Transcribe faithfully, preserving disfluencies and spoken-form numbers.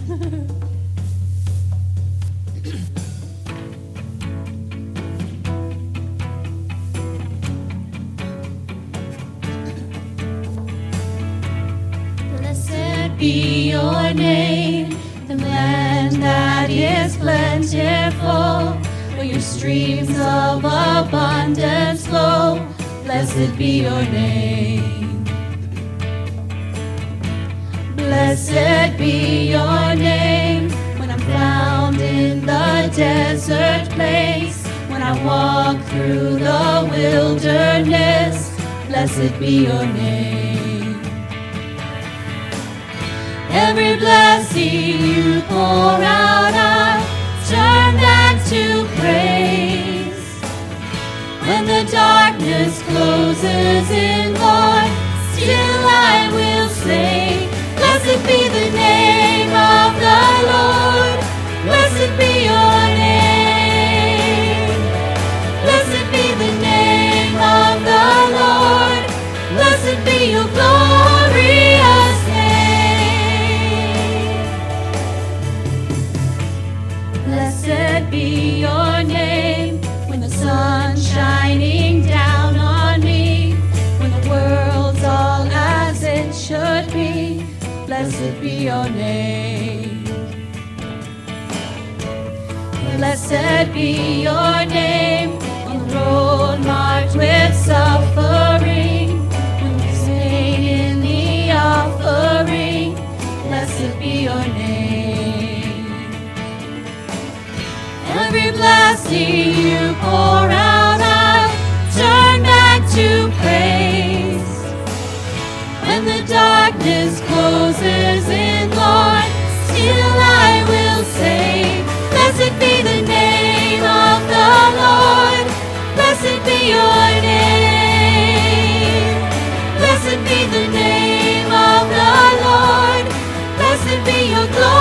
Blessed be your name, the land that is plentiful, where your streams of abundance flow. Blessed be your name. Blessed be your name, when I'm found in the desert place, when I walk through the wilderness. Blessed be your name. Every blessing you pour out, I turn that to praise. When the darkness closes in, Lord, still I will say, blessed be the name of the Lord. Blessed be your name. Blessed be the name of the Lord. Blessed be your glorious name. Blessed be your name, when the sun's shining down on me, when the world's all as it should be. Blessed be your name. Blessed be your name, on the road marked with suffering, when there's pain in the offering. Blessed be your name. Every blessing you pour out, I'll turn back to praise. When the darkness closes in, Lord, still I will say, blessed be the name of the Lord. Blessed be your name. Blessed be the name of the Lord. Blessed be your glory.